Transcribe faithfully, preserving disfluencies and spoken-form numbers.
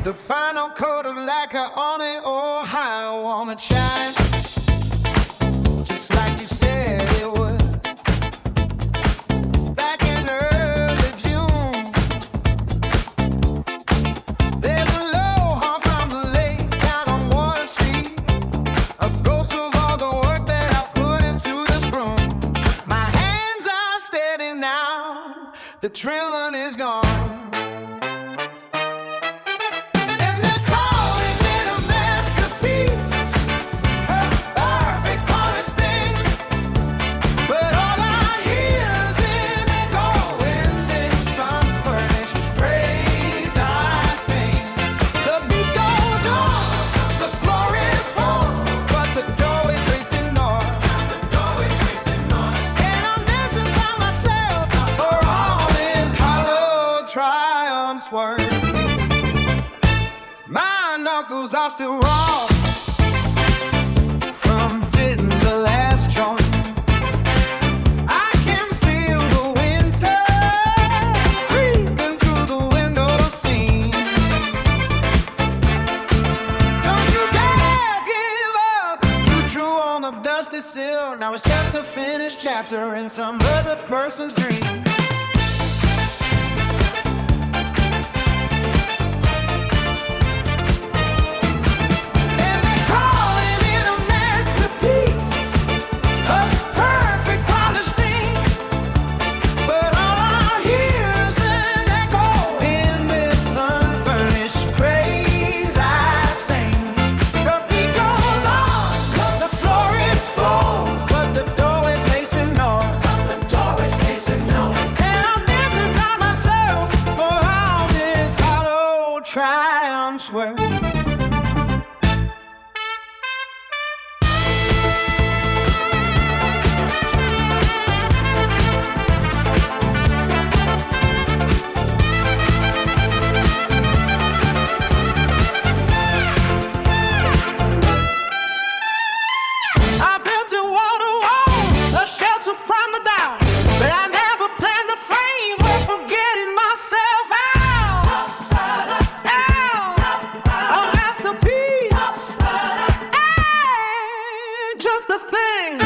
The final coat of lacquer on it, oh how I wanna shine, just like you said it would. Back in early June, there's a low honk on the lake down on Water Street, a ghost of all the work that I put into this room. My hands are steady now, the trembling is gone. My knuckles are still raw from fitting the last joint. I can feel the winter creeping through the window seam. Don't you dare give up. You drew on the dusty sill. Now it's just a finished chapter in some other person's dream. Triumphs were I built a wall to wall, a shelter from the down, but I never planned the framework for getting myself out. A masterpiece, ain't just a thing.